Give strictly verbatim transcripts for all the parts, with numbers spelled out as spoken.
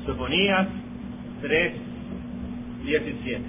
Sofonías tres, diecisiete.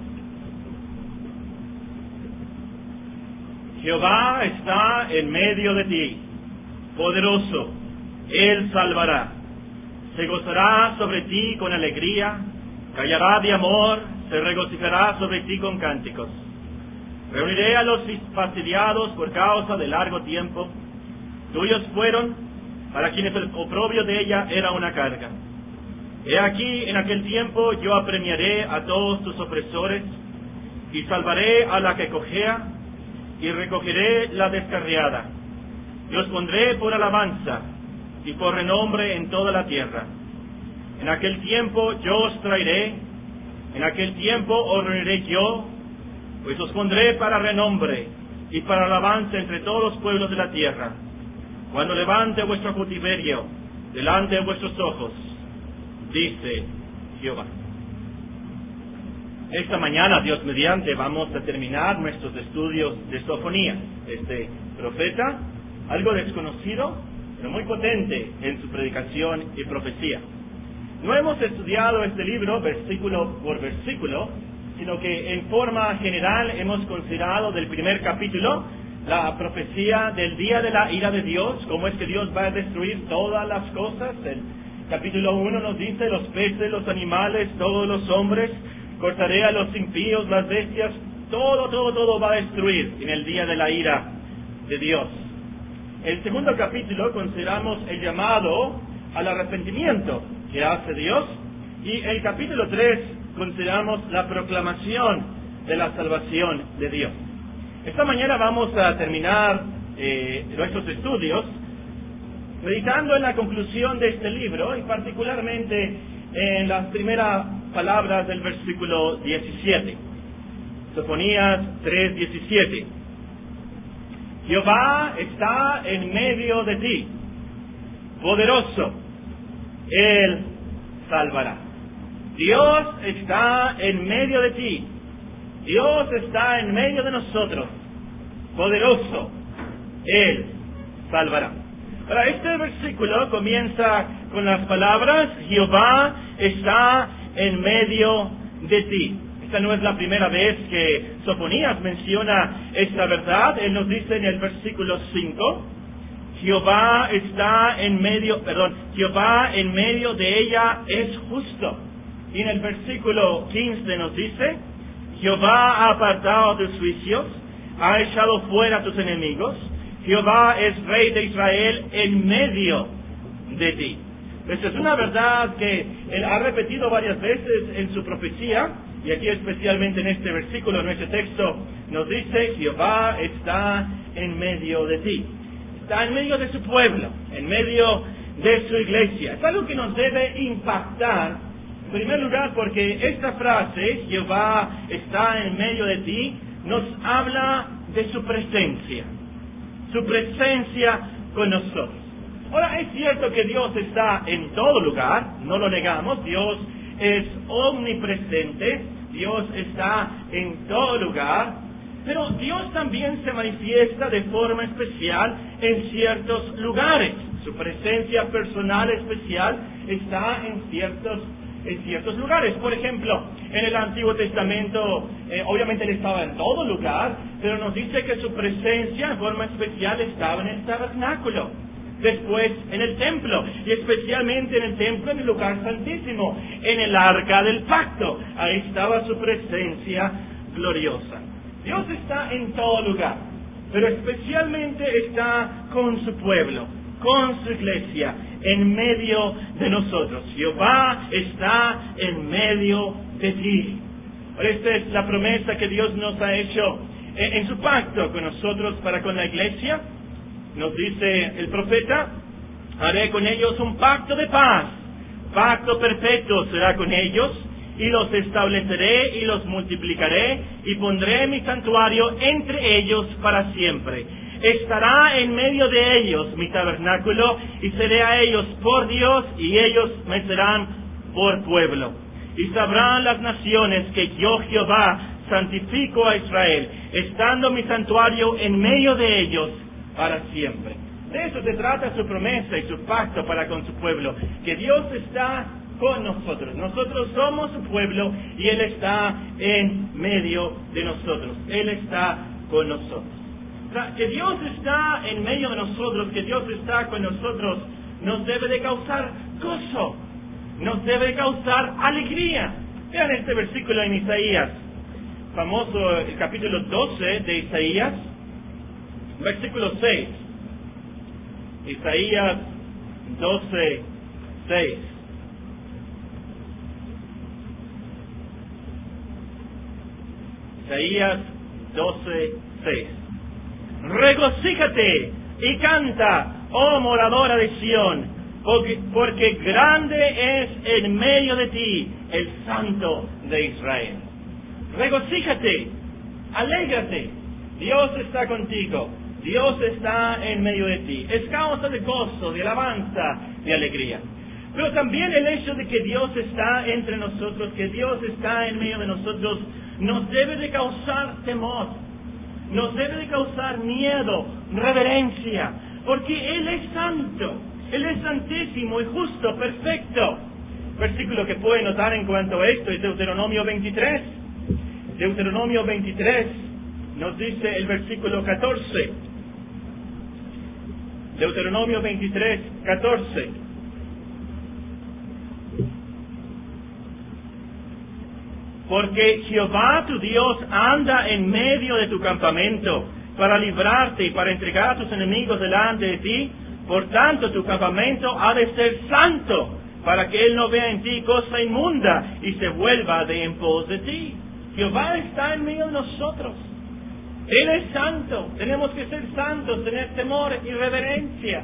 Jehová está en medio de ti, poderoso, Él salvará. Se gozará sobre ti con alegría, callará de amor, se regocijará sobre ti con cánticos. Reuniré a los fastidiados por causa de largo tiempo. Tuyos fueron, para quienes el oprobio de ella era una carga. He aquí, en aquel tiempo yo apremiaré a todos tus opresores, y salvaré a la que cojea, y recogeré la descarriada. Y os pondré por alabanza, y por renombre en toda la tierra. En aquel tiempo yo os traeré, en aquel tiempo os reuniré yo, pues os pondré para renombre, y para alabanza entre todos los pueblos de la tierra, cuando levante vuestro cautiverio delante de vuestros ojos, dice Jehová. Esta mañana, Dios mediante, vamos a terminar nuestros estudios de Sofonías, este profeta, algo desconocido, pero muy potente en su predicación y profecía. No hemos estudiado este libro versículo por versículo, sino que en forma general hemos considerado del primer capítulo la profecía del día de la ira de Dios, cómo es que Dios va a destruir todas las cosas. El capítulo uno nos dice: los peces, los animales, todos los hombres, cortaré a los impíos, las bestias, todo, todo, todo va a destruir en el día de la ira de Dios. El segundo capítulo consideramos el llamado al arrepentimiento que hace Dios, y el capítulo tres consideramos la proclamación de la salvación de Dios. Esta mañana vamos a terminar eh, nuestros estudios meditando en la conclusión de este libro, y particularmente en las primeras palabras del versículo diecisiete. Sofonías tres, diecisiete. Jehová está en medio de ti, poderoso, Él salvará. Dios está en medio de ti, Dios está en medio de nosotros, poderoso, Él salvará. Ahora, este versículo comienza con las palabras: Jehová está en medio de ti. Esta no es la primera vez que Sofonías menciona esta verdad. Él nos dice en el versículo cinco, Jehová está en medio, perdón, Jehová en medio de ella es justo. Y en el versículo quince nos dice, Jehová ha apartado tus juicios, ha echado fuera a tus enemigos, Jehová es rey de Israel en medio de ti. Esta es una verdad que él ha repetido varias veces en su profecía, y aquí especialmente en este versículo, en este texto, nos dice: Jehová está en medio de ti. Está en medio de su pueblo, en medio de su iglesia. Es algo que nos debe impactar, en primer lugar, porque esta frase, Jehová está en medio de ti, nos habla de su presencia, su presencia con nosotros. Ahora, es cierto que Dios está en todo lugar, no lo negamos. Dios es omnipresente, Dios está en todo lugar, pero Dios también se manifiesta de forma especial en ciertos lugares. Su presencia personal especial está en ciertos, en ciertos lugares. Por ejemplo, en el Antiguo Testamento, eh, obviamente Él estaba en todo lugar, pero nos dice que su presencia en forma especial estaba en el tabernáculo. Después en el templo, y especialmente en el templo, en el lugar santísimo, en el arca del pacto. Ahí estaba su presencia gloriosa. Dios está en todo lugar, pero especialmente está con su pueblo, con su iglesia, en medio de nosotros. Jehová está en medio de ti. Esta es la promesa que Dios nos ha hecho en su pacto con nosotros para con la iglesia. Nos dice el profeta: haré con ellos un pacto de paz, pacto perpetuo será con ellos, y los estableceré y los multiplicaré, y pondré mi santuario entre ellos para siempre. Estará en medio de ellos mi tabernáculo, y seré a ellos por Dios, y ellos me serán por pueblo. Y sabrán las naciones que yo, Jehová, santifico a Israel, estando mi santuario en medio de ellos para siempre. De eso se trata su promesa y su pacto para con su pueblo, que Dios está con nosotros. Nosotros somos su pueblo y Él está en medio de nosotros. Él está con nosotros. O sea, que Dios está en medio de nosotros, que Dios está con nosotros, nos debe de causar gozo, nos debe de causar alegría. Vean este versículo en Isaías, famoso, el capítulo doce de Isaías, versículo seis. Isaías doce, seis. Isaías doce, seis. Regocíjate y canta, oh moradora de Sión, porque, porque grande es en medio de ti el Santo de Israel. Regocíjate, alégrate, Dios está contigo, Dios está en medio de ti. Es causa de gozo, de alabanza, de alegría. Pero también el hecho de que Dios está entre nosotros, que Dios está en medio de nosotros, nos debe de causar temor, nos debe de causar miedo, reverencia, porque Él es santo, Él es santísimo y justo, perfecto. Versículo que puede notar en cuanto a esto es Deuteronomio veintitrés. Deuteronomio veintitrés nos dice el versículo catorce. Deuteronomio veintitrés, catorce. Porque Jehová tu Dios anda en medio de tu campamento para librarte y para entregar a tus enemigos delante de ti. Por tanto, tu campamento ha de ser santo, para que Él no vea en ti cosa inmunda y se vuelva de en pos de ti. Jehová está en medio de nosotros. Él es santo. Tenemos que ser santos, tener temor y reverencia.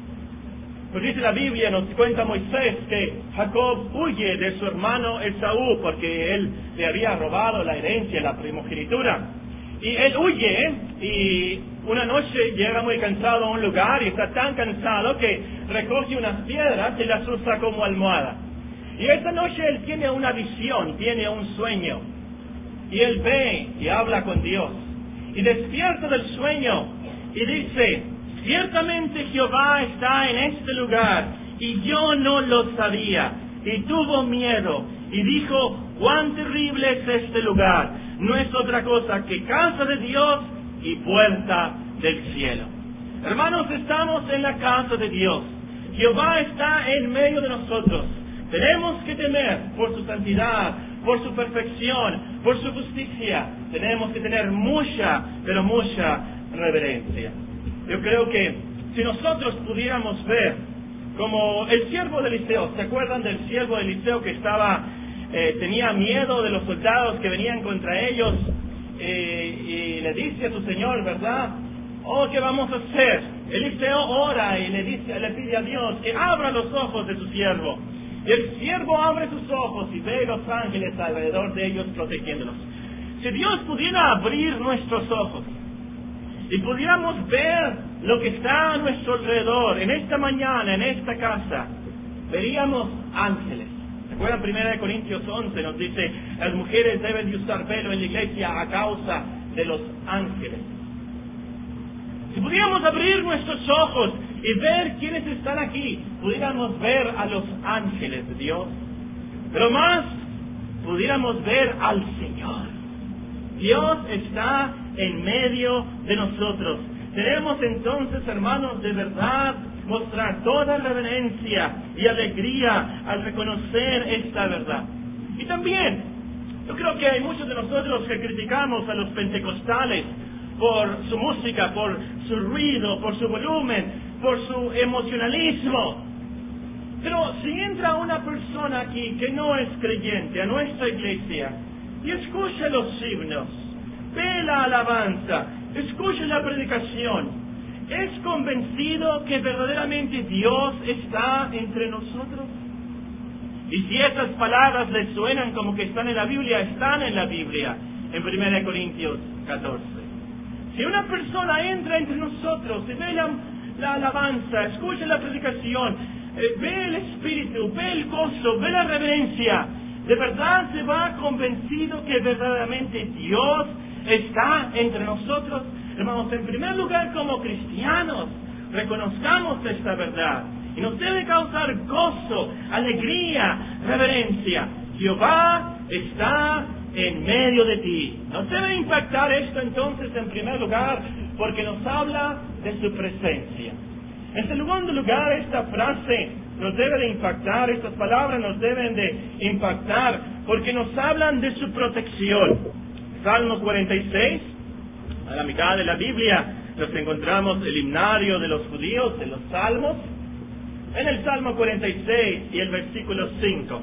Pues dice la Biblia, nos cuenta Moisés que Jacob huye de su hermano Esaú porque él le había robado la herencia, la primogenitura. Y él huye y una noche llega muy cansado a un lugar y está tan cansado que recoge unas piedras y las usa como almohada. Y esa noche él tiene una visión, tiene un sueño. Y él ve y habla con Dios. Y despierta del sueño y dice: ciertamente Jehová está en este lugar, y yo no lo sabía. Y tuvo miedo, y dijo: cuán terrible es este lugar. No es otra cosa que casa de Dios y puerta del cielo. Hermanos, estamos en la casa de Dios. Jehová está en medio de nosotros. Tenemos que temer por su santidad, por su perfección, por su justicia. Tenemos que tener mucha, pero mucha reverencia. Yo creo que si nosotros pudiéramos ver como el siervo de Eliseo, ¿se acuerdan del siervo de Eliseo que estaba, eh, tenía miedo de los soldados que venían contra ellos, eh, y le dice a su señor, ¿verdad? Oh, ¿qué vamos a hacer? Eliseo ora y le dice, le pide a Dios que abra los ojos de su siervo. Y el siervo abre sus ojos y ve los ángeles alrededor de ellos protegiéndolos. Si Dios pudiera abrir nuestros ojos y pudiéramos ver lo que está a nuestro alrededor, en esta mañana, en esta casa, veríamos ángeles. ¿Se acuerdan? Primera de Corintios once nos dice, las mujeres deben de usar velo en la iglesia a causa de los ángeles. Si pudiéramos abrir nuestros ojos y ver quiénes están aquí, pudiéramos ver a los ángeles de Dios. Pero más, pudiéramos ver al Señor. Dios está en medio de nosotros. Tenemos entonces, hermanos, de verdad mostrar toda reverencia y alegría al reconocer esta verdad. Y también, yo creo que hay muchos de nosotros que criticamos a los pentecostales por su música, por su ruido, por su volumen, por su emocionalismo. Pero si entra una persona aquí que no es creyente a nuestra iglesia y escucha los himnos, ve la alabanza, escucha la predicación, ¿es convencido que verdaderamente Dios está entre nosotros? Y si esas palabras le suenan como que están en la Biblia, están en la Biblia, en primera de Corintios catorce. Si una persona entra entre nosotros y ve la, la alabanza, escucha la predicación, eh, ve el espíritu, ve el gozo, ve la reverencia, de verdad se va convencido que verdaderamente Dios está entre nosotros. Hermanos, en primer lugar, como cristianos, reconozcamos esta verdad Y nos debe causar gozo, alegría, reverencia. Jehová está en medio de ti. Nos debe impactar esto entonces en primer lugar porque nos habla de su presencia. En segundo lugar, esta frase nos debe de impactar, estas palabras nos deben de impactar porque nos hablan de su protección. Salmo cuarenta y seis, a la mitad de la Biblia nos encontramos el himnario de los judíos, de los salmos. En el Salmo cuarenta y seis y el versículo cinco.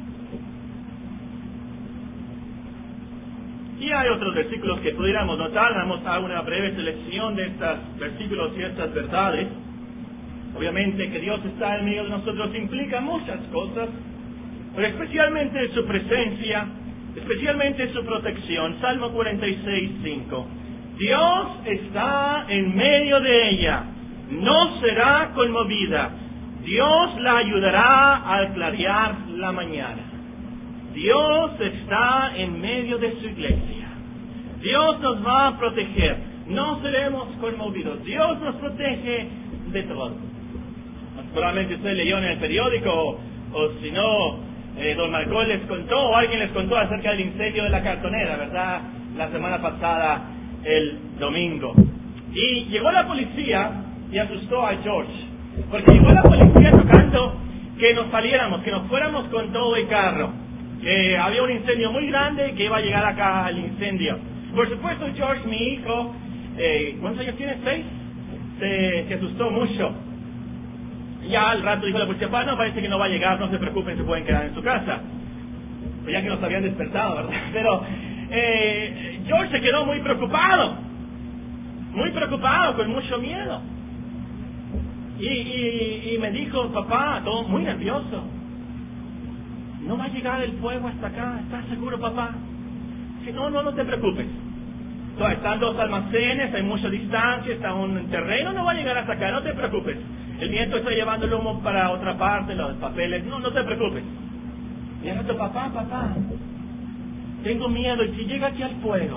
Y hay otros versículos que pudiéramos notar. Vamos a una breve selección de estos versículos y estas verdades. Obviamente que Dios está en medio de nosotros implica muchas cosas, pero especialmente su presencia, especialmente su protección. Salmo cuarenta y seis, cinco. Dios está en medio de ella, no será conmovida. Dios la ayudará al clarear la mañana. Dios está en medio de su iglesia. Dios nos va a proteger. No seremos conmovidos. Dios nos protege de todo. Probablemente usted leyó en el periódico, o, o si no, eh, don Marcos les contó, o alguien les contó acerca del incendio de la cartonera, ¿verdad? La semana pasada, el domingo. Y llegó la policía y asustó a George. Porque llegó la policía tocando que nos saliéramos, que nos fuéramos con todo el carro. Que había un incendio muy grande y que iba a llegar acá el incendio. Por supuesto, George, mi hijo, eh, ¿cuántos años tiene? ¿Seis? Se, se asustó mucho. Ya al rato dijo la policía, "Pa, no, parece que no va a llegar, no se preocupen, se pueden quedar en su casa". Pues ya que nos habían despertado, ¿verdad? Pero eh, George se quedó muy preocupado. Muy preocupado, con mucho miedo. Y, y, y me dijo, papá, todo muy nervioso, ¿no va a llegar el fuego hasta acá? ¿Estás seguro, papá? Que no, no, no te preocupes. Entonces, están dos almacenes, hay mucha distancia, está un terreno, no va a llegar hasta acá, no te preocupes. El viento está llevando el humo para otra parte, los papeles, no, no te preocupes. Y al rato, papá, papá, tengo miedo, y si llega aquí al fuego.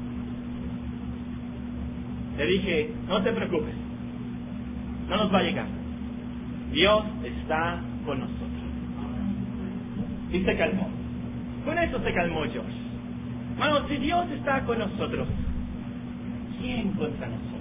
Le dije, no te preocupes, no nos va a llegar. Dios está con nosotros. Y se calmó. Con eso se calmó George. Hermanos, si Dios está con nosotros, ¿quién contra nosotros?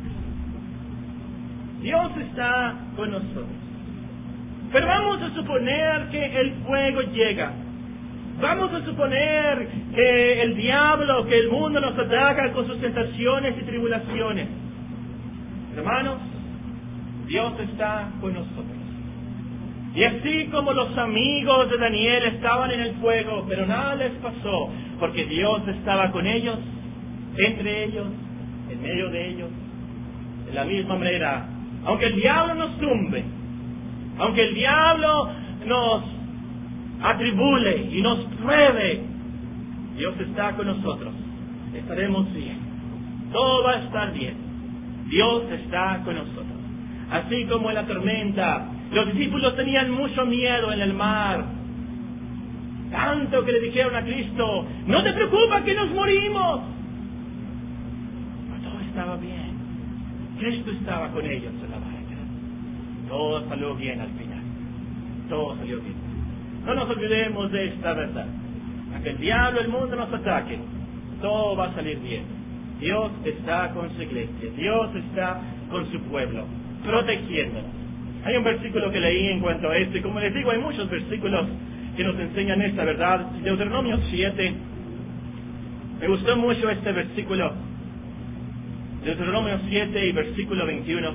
Dios está con nosotros. Pero vamos a suponer que el fuego llega. Vamos a suponer que el diablo, que el mundo nos ataca con sus tentaciones y tribulaciones. Hermanos, Dios está con nosotros. Y así como los amigos de Daniel estaban en el fuego, pero nada les pasó, porque Dios estaba con ellos, entre ellos, en medio de ellos. De la misma manera, aunque el diablo nos tumbe, aunque el diablo nos atribule y nos pruebe, Dios está con nosotros. Estaremos bien. Todo va a estar bien. Dios está con nosotros. Así como en la tormenta, los discípulos tenían mucho miedo en el mar. Tanto que le dijeron a Cristo, no te preocupes que nos morimos. Pero todo estaba bien. Cristo estaba con ellos en la barca. Todo salió bien al final. Todo salió bien. No nos olvidemos de esta verdad. A que el diablo, el mundo nos ataque, todo va a salir bien. Dios está con su iglesia. Dios está con su pueblo, protegiéndonos. Hay un versículo que leí en cuanto a esto, y como les digo, hay muchos versículos que nos enseñan esta verdad. Deuteronomio siete, me gustó mucho este versículo. Deuteronomio siete y versículo veintiuno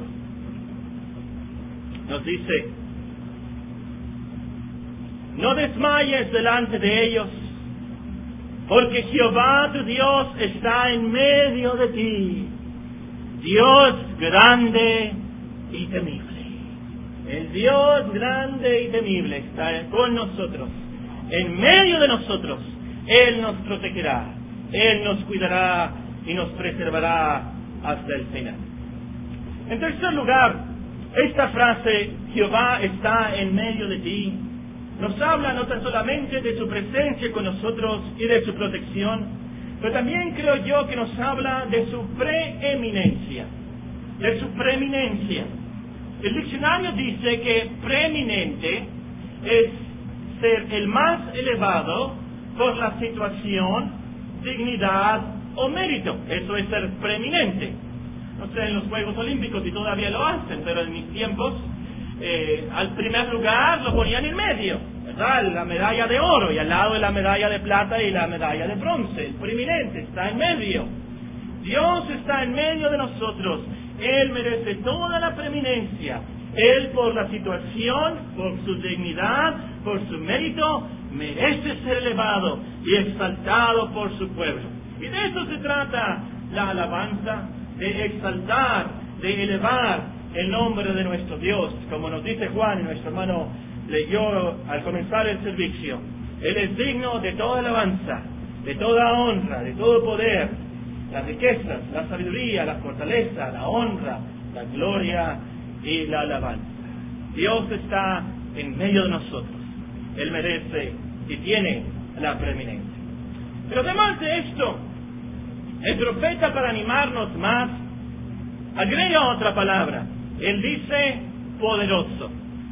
nos dice, no desmayes delante de ellos, porque Jehová tu Dios está en medio de ti, Dios grande y temible. El Dios grande y temible está con nosotros, en medio de nosotros. Él nos protegerá, Él nos cuidará y nos preservará hasta el final. En tercer lugar, esta frase, Jehová está en medio de ti, nos habla no tan solamente de su presencia con nosotros y de su protección, pero también creo yo que nos habla de su preeminencia, de su preeminencia. El diccionario dice que preeminente es ser el más elevado por la situación, dignidad o mérito. Eso es ser preeminente. No sé, en los Juegos Olímpicos si todavía lo hacen, pero en mis tiempos, eh, al primer lugar lo ponían en medio, ¿verdad? La medalla de oro, y al lado de la medalla de plata y la medalla de bronce. El preeminente está en medio. Dios está en medio de nosotros. Él merece toda la preeminencia. Él, por la situación, por su dignidad, por su mérito, merece ser elevado y exaltado por su pueblo. Y de eso se trata la alabanza, de exaltar, de elevar el nombre de nuestro Dios. Como nos dice Juan, y nuestro hermano leyó al comenzar el servicio, Él es digno de toda alabanza, de toda honra, de todo poder, las riquezas, la sabiduría, la fortaleza, la honra, la gloria y la alabanza. Dios está en medio de nosotros. Él merece y tiene la preeminencia. Pero además de esto, el profeta, para animarnos más, agrega otra palabra. Él dice poderoso.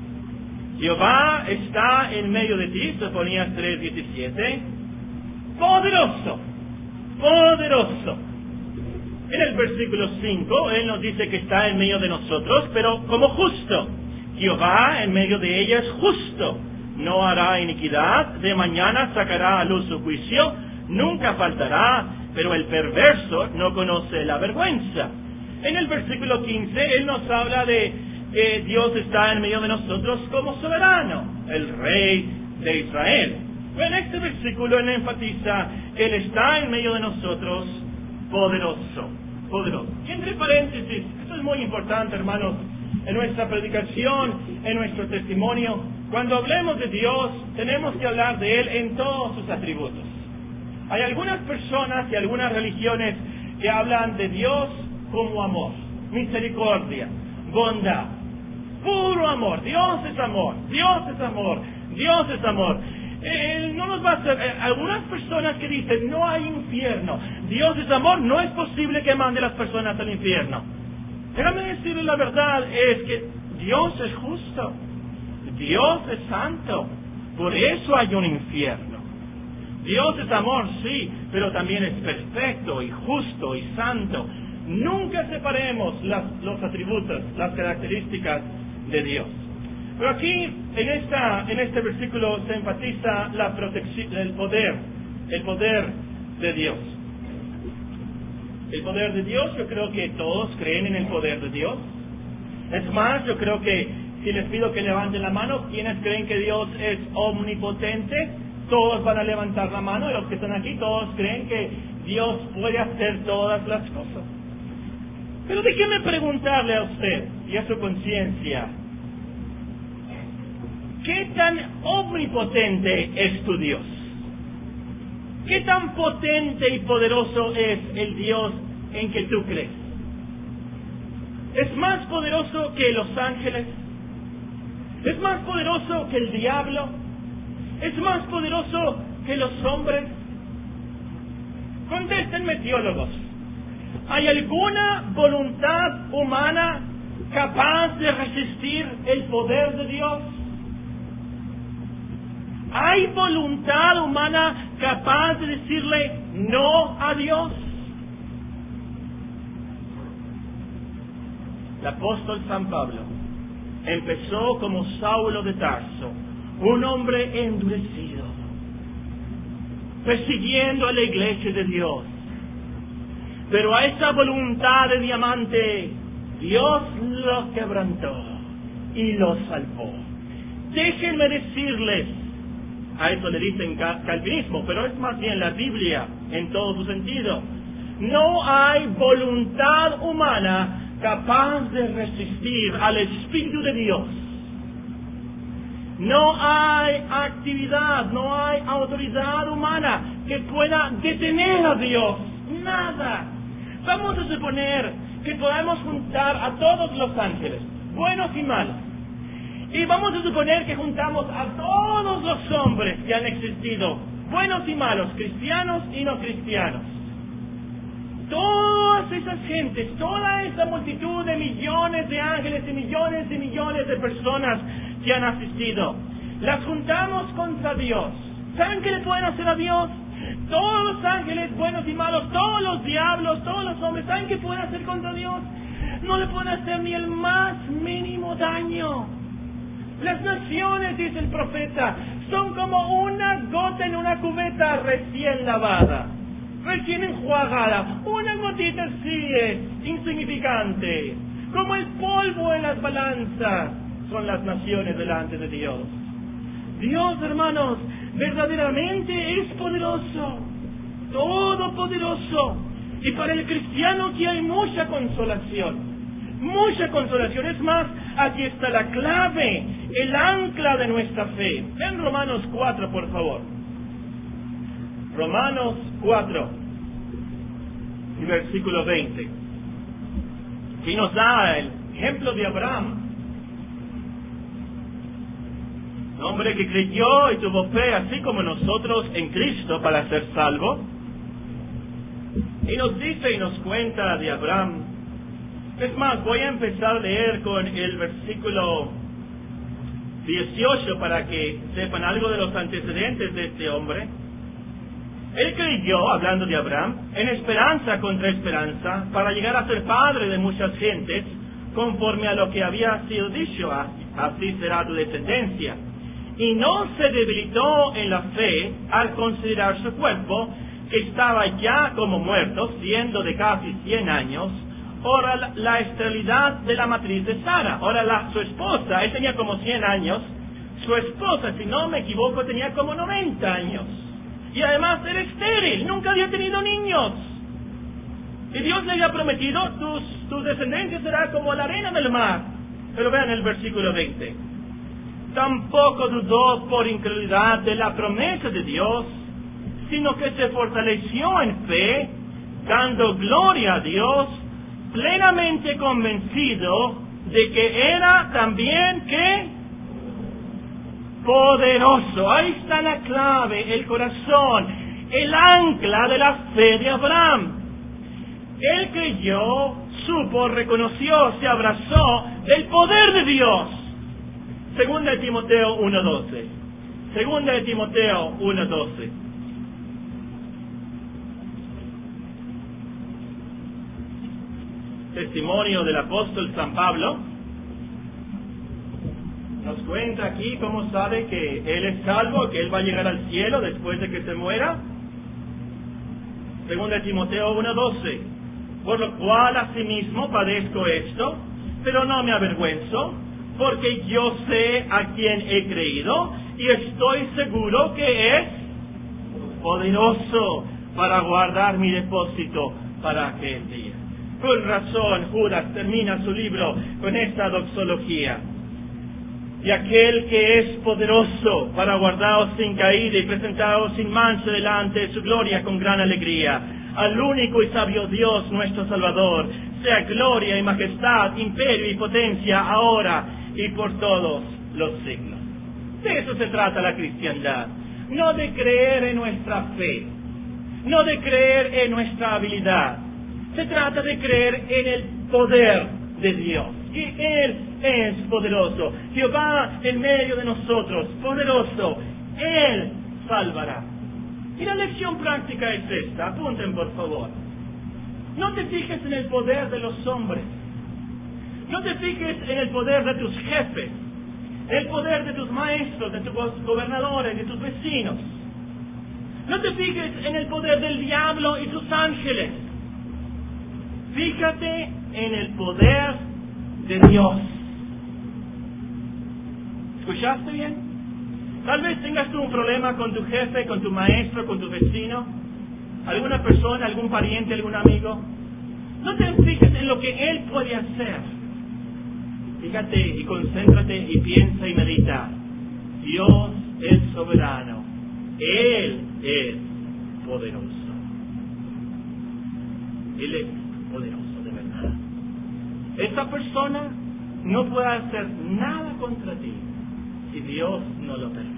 Jehová está en medio de ti, Sofonías tres diecisiete. Poderoso, poderoso. En el versículo cinco, Él nos dice que está en medio de nosotros, pero como justo. Jehová en medio de ella es justo. No hará iniquidad, de mañana sacará a luz su juicio, nunca faltará, pero el perverso no conoce la vergüenza. En el versículo quince, Él nos habla de que Dios está en medio de nosotros como soberano, el Rey de Israel. En este versículo Él enfatiza que Él está en medio de nosotros poderoso, poderoso. Y entre paréntesis, esto es muy importante, hermanos, en nuestra predicación, en nuestro testimonio, cuando hablemos de Dios, tenemos que hablar de Él en todos sus atributos. Hay algunas personas y algunas religiones que hablan de Dios como amor, misericordia, bondad, puro amor. Dios es amor, Dios es amor, Dios es amor. Él no nos va a hacer. Eh, algunas personas que dicen no hay infierno, Dios es amor, no es posible que mande a las personas al infierno. Déjame decirles la verdad, es que Dios es justo, Dios es santo, por eso hay un infierno. Dios es amor, sí, pero también es perfecto y justo y santo. Nunca separemos las, los atributos, las características de Dios. Pero aquí, en esta, en este versículo, se enfatiza la protección, el poder, el poder de Dios. El poder de Dios, yo creo que todos creen en el poder de Dios. Es más, yo creo que si les pido que levanten la mano, ¿quiénes creen que Dios es omnipotente? Todos van a levantar la mano, y los que están aquí, todos creen que Dios puede hacer todas las cosas. Pero déjeme preguntarle a usted y a su conciencia, ¿qué tan omnipotente es tu Dios? ¿Qué tan potente y poderoso es el Dios en que tú crees? ¿Es más poderoso que los ángeles? ¿Es más poderoso que el diablo? ¿Es más poderoso que los hombres? Contéstenme, teólogos. ¿Hay alguna voluntad humana capaz de resistir el poder de Dios? ¿Hay voluntad humana capaz de decirle no a Dios? El apóstol San Pablo empezó como Saulo de Tarso, un hombre endurecido, persiguiendo a la iglesia de Dios. Pero a esa voluntad de diamante, Dios lo quebrantó y lo salvó. Déjenme decirles, a eso le dicen calvinismo, pero es más bien la Biblia en todo su sentido. No hay voluntad humana capaz de resistir al Espíritu de Dios. No hay actividad, no hay autoridad humana que pueda detener a Dios. Nada. Vamos a suponer que podemos juntar a todos los ángeles, buenos y malos. Y vamos a suponer que juntamos a todos los hombres que han existido, buenos y malos, cristianos y no cristianos. todas esas gentes, toda esa multitud de millones de ángeles y millones y millones de personas que han asistido, las juntamos contra Dios. ¿Saben qué le pueden hacer a Dios? Todos los ángeles, buenos y malos, todos los diablos, todos los hombres, ¿saben qué pueden hacer contra Dios? No le pueden hacer ni el más mínimo daño. Las naciones, dice el profeta, son como una gota en una cubeta recién lavada, recién enjuagada. Una gotita así es, insignificante. Como el polvo en las balanzas son las naciones delante de Dios. Dios, hermanos, verdaderamente es poderoso, todopoderoso. Y para el cristiano aquí hay mucha consolación, mucha consolación. Es más, aquí está la clave, el ancla de nuestra fe. Vean Romanos cuatro, por favor. Romanos cuatro, y versículo veinte. Aquí nos da el ejemplo de Abraham, un hombre que creyó y tuvo fe, así como nosotros, en Cristo para ser salvo. Y nos dice y nos cuenta de Abraham. Es más, voy a empezar a leer con el versículo dieciocho para que sepan algo de los antecedentes de este hombre. Él creyó, hablando de Abraham, en esperanza contra esperanza, para llegar a ser padre de muchas gentes, conforme a lo que había sido dicho, así será tu descendencia. Y no se debilitó en la fe al considerar su cuerpo, que estaba ya como muerto, siendo de casi cien años, ahora la, la esterilidad de la matriz de Sara. Ahora la, su esposa, él tenía como cien años, su esposa, si no me equivoco, tenía como noventa años. Y además era estéril, nunca había tenido niños. Y Dios le había prometido, tus, tus descendencias serán como la arena del mar. Pero vean el versículo veinte. Tampoco dudó por incredulidad de la promesa de Dios, sino que se fortaleció en fe, dando gloria a Dios, plenamente convencido de que era también que poderoso. Ahí está la clave, el corazón, el ancla de la fe de Abraham. Él creyó, supo, reconoció, se abrazó del poder de Dios. Segunda de Timoteo uno doce. Segunda de Timoteo uno doce. Testimonio del apóstol San Pablo. Nos cuenta aquí cómo sabe que él es salvo, que él va a llegar al cielo después de que se muera. Segunda de Timoteo uno doce. Por lo cual asimismo padezco esto, pero no me avergüenzo, porque yo sé a quién he creído y estoy seguro que es poderoso para guardar mi depósito para aquel día. Por razón, Judas termina su libro con esta doxología. Y aquel que es poderoso para guardaros sin caída y presentaros sin mancha delante de su gloria con gran alegría, al único y sabio Dios nuestro Salvador, sea gloria y majestad, imperio y potencia, ahora y por todos los siglos. De eso se trata la cristiandad, no de creer en nuestra fe, no de creer en nuestra habilidad, se trata de creer en el poder de Dios, y Él es poderoso. Jehová en medio de nosotros, poderoso, Él salvará. Y la lección práctica es esta, apunten por favor. No te fijes en el poder de los hombres, no te fijes en el poder de tus jefes, el poder de tus maestros, de tus gobernadores, de tus vecinos. No te fijes en el poder del diablo y sus ángeles. Fíjate en el poder de Dios. ¿Escuchaste bien? Tal vez tengas tú un problema con tu jefe, con tu maestro, con tu vecino, alguna persona, algún pariente, algún amigo. No te fijes en lo que él puede hacer. Fíjate y concéntrate y piensa y medita. Dios es soberano. Él es poderoso. Él es poderoso de verdad. Esta persona no puede hacer nada contra ti si Dios no lo permite.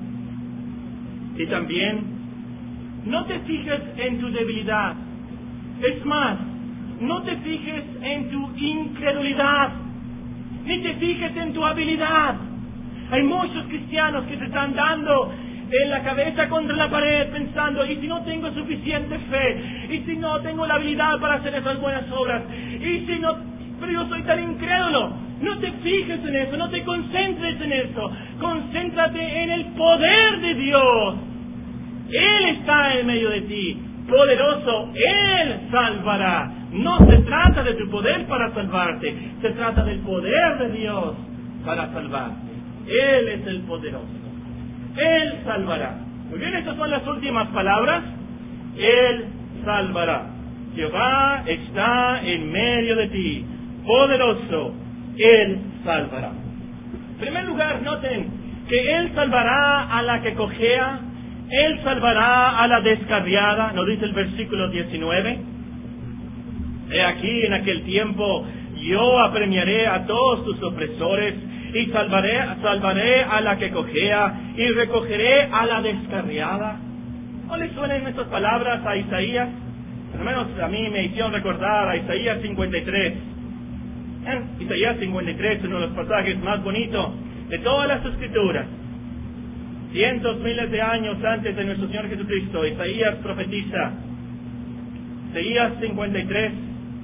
Y también no te fijes en tu debilidad, Es más, no te fijes en tu incredulidad, ni te fijes en tu habilidad. Hay muchos cristianos que se están dando en la cabeza contra la pared pensando, ¿y si no tengo suficiente fe? ¿Y si no tengo la habilidad para hacer esas buenas obras? ¿Y si no? Pero yo soy tan incrédulo. No te fijes en eso, no te concentres en eso. Concéntrate en el poder de Dios. Él está en medio de ti, poderoso. Él salvará. No se trata de tu poder para salvarte, se trata del poder de Dios para salvarte. Él es el poderoso. Él salvará. Muy bien, estas son las últimas palabras. Él salvará. Jehová está en medio de ti, poderoso. Él salvará. En primer lugar, noten que Él salvará a la que cojea. Él salvará a la descarriada. ¿No dice el versículo diecinueve? He aquí, en aquel tiempo yo apremiaré a todos tus opresores y salvaré, salvaré a la que cojea y recogeré a la descarriada. ¿No le suenan estas palabras a Isaías? Al menos a mí me hicieron recordar a Isaías cincuenta y tres. ¿Eh? Isaías cincuenta y tres es uno de los pasajes más bonitos de todas las Escrituras. Cientos, miles de años antes de nuestro Señor Jesucristo, Isaías profetiza. Isaías cincuenta y tres.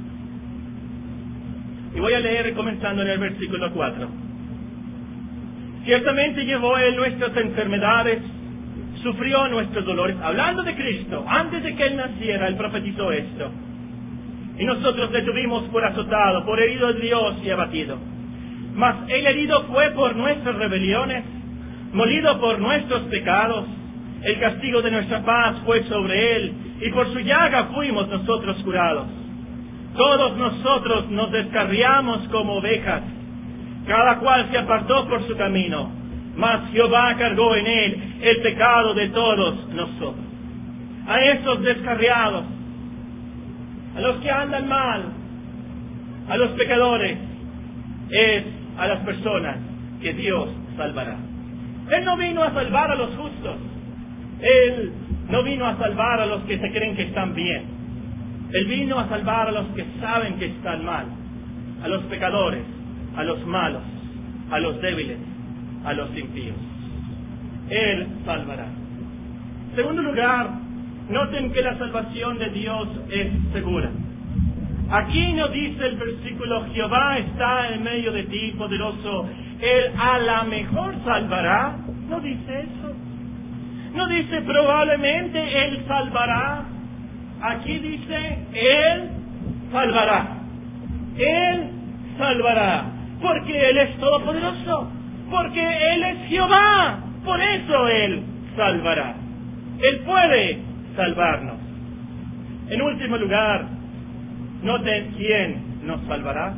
Y voy a leer comenzando en el versículo cuatro. Ciertamente llevó Él nuestras enfermedades, sufrió nuestros dolores. Hablando de Cristo, antes de que Él naciera, Él profetizó esto. Y nosotros le tuvimos por azotado, por herido de Dios y abatido. Mas Él herido fue por nuestras rebeliones, molido por nuestros pecados. El castigo de nuestra paz fue sobre Él, y por su llaga fuimos nosotros curados. Todos nosotros nos descarriamos como ovejas, cada cual se apartó por su camino, mas Jehová cargó en Él el pecado de todos nosotros. A esos descarriados, a los que andan mal, a los pecadores, es a las personas que Dios salvará. Él no vino a salvar a los justos. Él no vino a salvar a los que se creen que están bien. Él vino a salvar a los que saben que están mal, a los pecadores, a los malos, a los débiles, a los impíos. Él salvará. En segundo lugar, noten que la salvación de Dios es segura. Aquí no dice el versículo, Jehová está en medio de ti, poderoso. Él a la mejor salvará. No dice eso. No dice probablemente Él salvará. Aquí dice, Él salvará. Él salvará. Porque Él es todopoderoso. Porque Él es Jehová. Por eso Él salvará. Él puede salvarnos. En último lugar, noten quién nos salvará.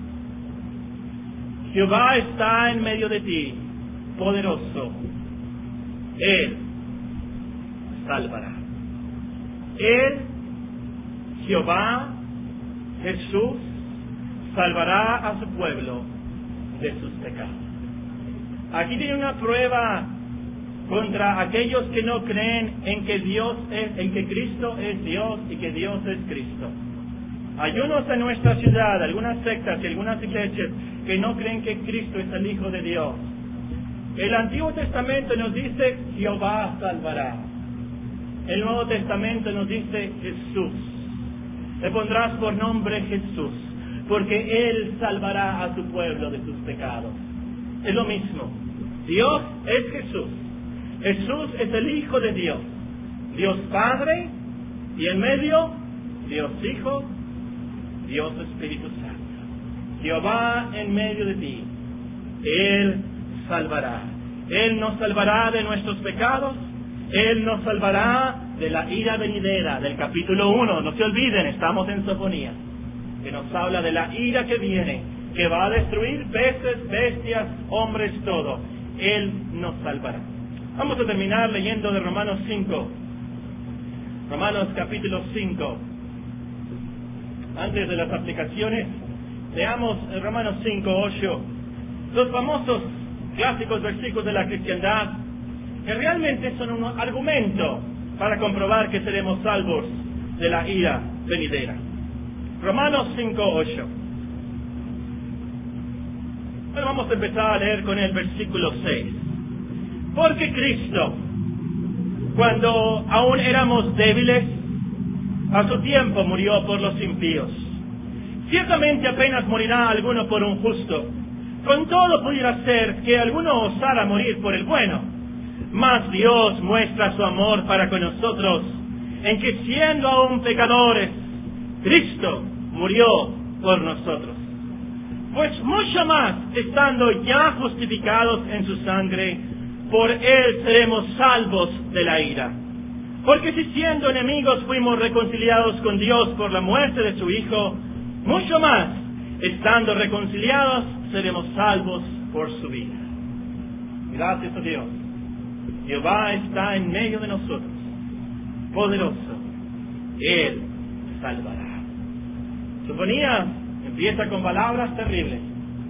Jehová está en medio de ti, poderoso. Él salvará. Él, Jehová, Jesús, salvará a su pueblo de sus pecados. Aquí tiene una prueba contra aquellos que no creen en que Dios es, en que Cristo es Dios y que Dios es Cristo. Hay unos en nuestra ciudad, algunas sectas y algunas iglesias que no creen que Cristo es el Hijo de Dios. El Antiguo Testamento nos dice Jehová salvará. El Nuevo Testamento nos dice Jesús. Le pondrás por nombre Jesús, porque Él salvará a su pueblo de sus pecados. Es lo mismo. Dios es Jesús. Jesús es el Hijo de Dios. Dios Padre, y en medio, Dios Hijo, Dios Espíritu Santo. Jehová en medio de ti. Él salvará. Él nos salvará de nuestros pecados. Él nos salvará de la ira venidera del capítulo uno. No se olviden, estamos en Sofonías, que nos habla de la ira que viene, que va a destruir peces, bestias, hombres, todo. Él nos salvará. Vamos a terminar leyendo de Romanos cinco. Romanos capítulo cinco. Antes de las aplicaciones, leamos Romanos cinco, ocho. Los famosos clásicos versículos de la cristiandad, que realmente son un argumento para comprobar que seremos salvos de la ira venidera. Romanos cinco ocho. Bueno, vamos a empezar a leer con el versículo seis. Porque Cristo, cuando aún éramos débiles, a su tiempo murió por los impíos. Ciertamente apenas morirá alguno por un justo. Con todo pudiera ser que alguno osara morir por el bueno. Mas Dios muestra su amor para con nosotros, en que siendo aún pecadores, Cristo murió por nosotros. Pues mucho más, estando ya justificados en su sangre, por Él seremos salvos de la ira. Porque si siendo enemigos fuimos reconciliados con Dios por la muerte de su Hijo, mucho más, estando reconciliados, seremos salvos por su vida. Gracias a Dios. Jehová está en medio de nosotros, poderoso. Él salvará. Suponía, empieza con palabras terribles.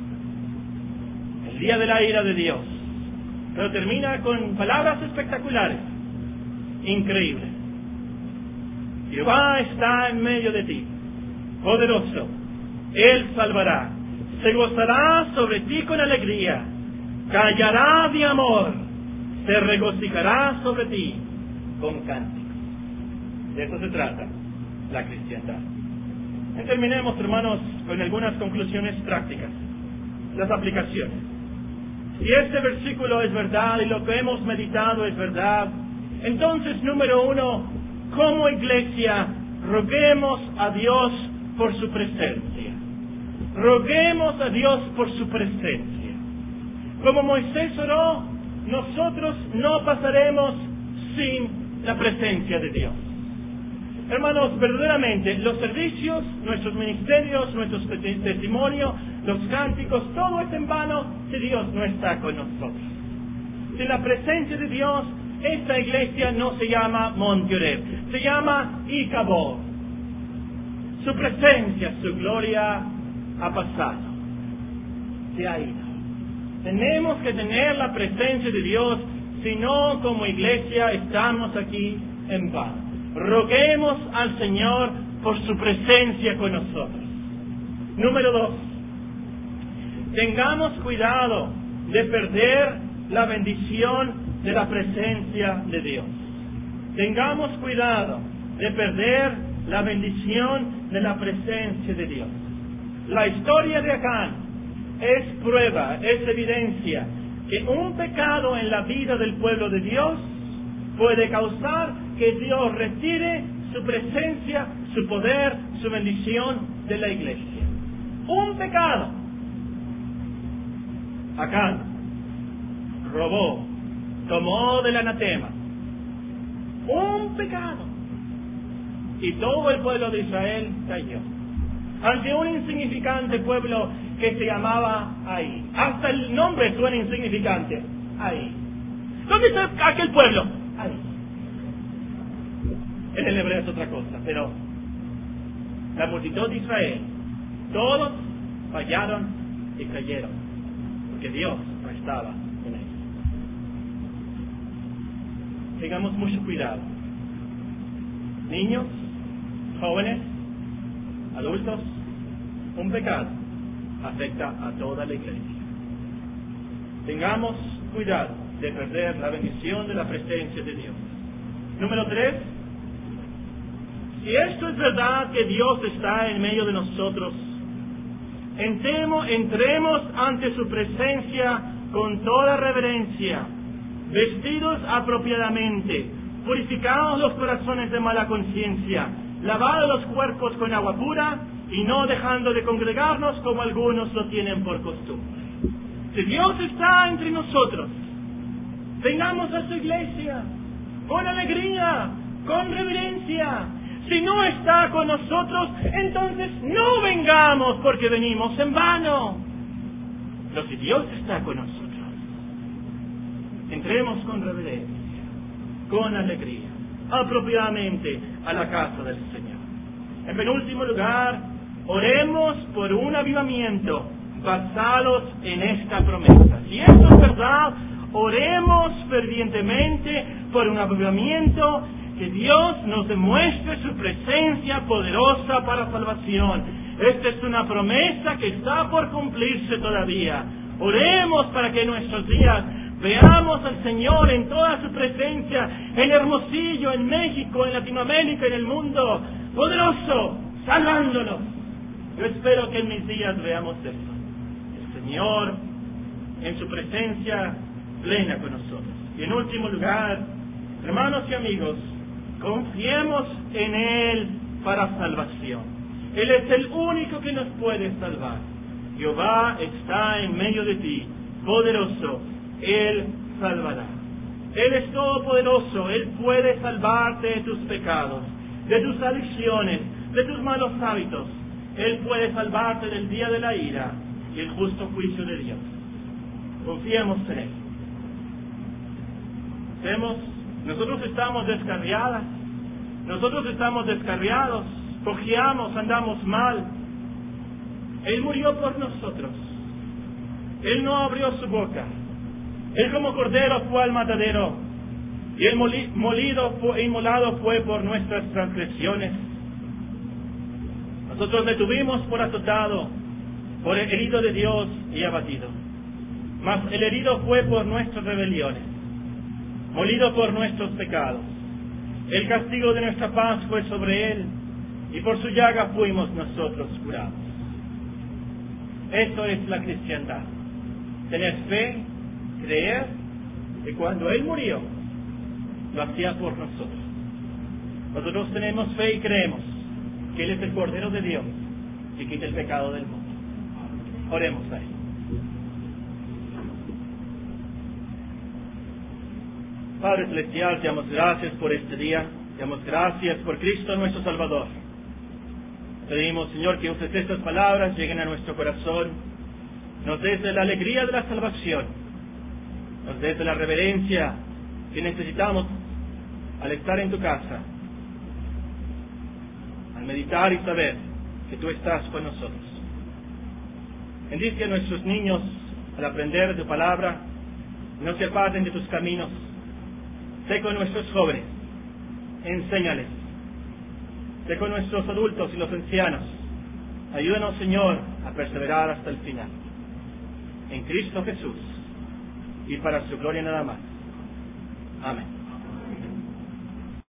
El día de la ira de Dios. Pero termina con palabras espectaculares. Increíble. Jehová está en medio de ti, poderoso. Él salvará. Se gozará sobre ti con alegría. Callará de amor. Se regocijará sobre ti con cánticos. De eso se trata la cristiandad. Y terminemos, hermanos, con algunas conclusiones prácticas. Las aplicaciones. Si este versículo es verdad y lo que hemos meditado es verdad, entonces, número uno, como iglesia, roguemos a Dios por su presencia. Roguemos a Dios por su presencia. Como Moisés oró, nosotros no pasaremos sin la presencia de Dios. Hermanos, verdaderamente, los servicios, nuestros ministerios, nuestros testimonios, los cánticos, todo es en vano si Dios no está con nosotros. Sin la presencia de Dios, esta iglesia no se llama Monte Oreb, se llama Icabod. Su presencia, su gloria ha pasado, se ha ido. Tenemos que tener la presencia de Dios, si no, como iglesia estamos aquí en vano. Roguemos al Señor por su presencia con nosotros. Número dos, tengamos cuidado de perder la bendición de la presencia de Dios. Tengamos cuidado de perder la bendición de la presencia de Dios. La historia de Acán es prueba, es evidencia que un pecado en la vida del pueblo de Dios puede causar que Dios retire su presencia, su poder, su bendición de la iglesia. Un pecado. Acán robó, tomó del anatema. Un pecado. Y todo el pueblo de Israel cayó ante un insignificante pueblo que se llamaba Ai. Hasta el nombre suena insignificante. Ai. ¿Dónde está aquel pueblo? Ai. En el hebreo es otra cosa, pero la multitud de Israel, todos fallaron y cayeron, porque Dios no estaba en ellos. Tengamos mucho cuidado. Niños, jóvenes, adultos, un pecado afecta a toda la iglesia. Tengamos cuidado de perder la bendición de la presencia de Dios. Número tres, si esto es verdad que Dios está en medio de nosotros, entremos, entremos ante su presencia con toda reverencia, vestidos apropiadamente, purificados los corazones de mala conciencia, lavados los cuerpos con agua pura y no dejando de congregarnos como algunos lo tienen por costumbre. Si Dios está entre nosotros, vengamos a su iglesia con alegría, con reverencia. Si no está con nosotros, entonces no vengamos porque venimos en vano. Pero si Dios está con nosotros, entremos con reverencia, con alegría, apropiadamente a la casa del Señor. En penúltimo lugar, oremos por un avivamiento basados en esta promesa. Si esto es verdad, oremos fervientemente por un avivamiento que Dios nos demuestre su presencia poderosa para salvación. Esta es una promesa que está por cumplirse todavía. Oremos para que en nuestros días veamos al Señor en toda su presencia, en Hermosillo, en México, en Latinoamérica, en el mundo, poderoso, salvándonos. Yo espero que en mis días veamos esto. El Señor en su presencia plena con nosotros. Y en último lugar, hermanos y amigos, confiemos en Él para salvación. Él es el único que nos puede salvar. Jehová está en medio de ti, poderoso, Él salvará. Él es todopoderoso, Él puede salvarte de tus pecados, de tus adicciones, de tus malos hábitos. Él puede salvarte del día de la ira y el justo juicio de Dios. Confiemos en Él. Hacemos, nosotros estamos descarriadas, nosotros estamos descarriados, cojeamos, andamos mal. Él murió por nosotros. Él no abrió su boca. Él como cordero fue al matadero, y el molido e inmolado fue por nuestras transgresiones. Nosotros le tuvimos por azotado, por el herido de Dios y abatido. Mas el herido fue por nuestras rebeliones, molido por nuestros pecados. El castigo de nuestra paz fue sobre Él, y por su llaga fuimos nosotros curados. Esto es la cristiandad. Tener fe, creer que cuando Él murió, lo hacía por nosotros. Nosotros tenemos fe y creemos que Él es el Cordero de Dios y quita el pecado del mundo. Oremos a Él. Padre Celestial, te damos gracias por este día. Te damos gracias por Cristo nuestro Salvador. Pedimos, Señor, que uses estas palabras, lleguen a nuestro corazón, nos des la alegría de la salvación, nos des la reverencia que necesitamos al estar en tu casa, al meditar y saber que tú estás con nosotros. Bendice a nuestros niños al aprender de tu palabra, no se aparten de tus caminos. Sé con nuestros jóvenes, enséñales. Sé con nuestros adultos y los ancianos. Ayúdanos, Señor, a perseverar hasta el final. En Cristo Jesús, y para su gloria nada más. Amén.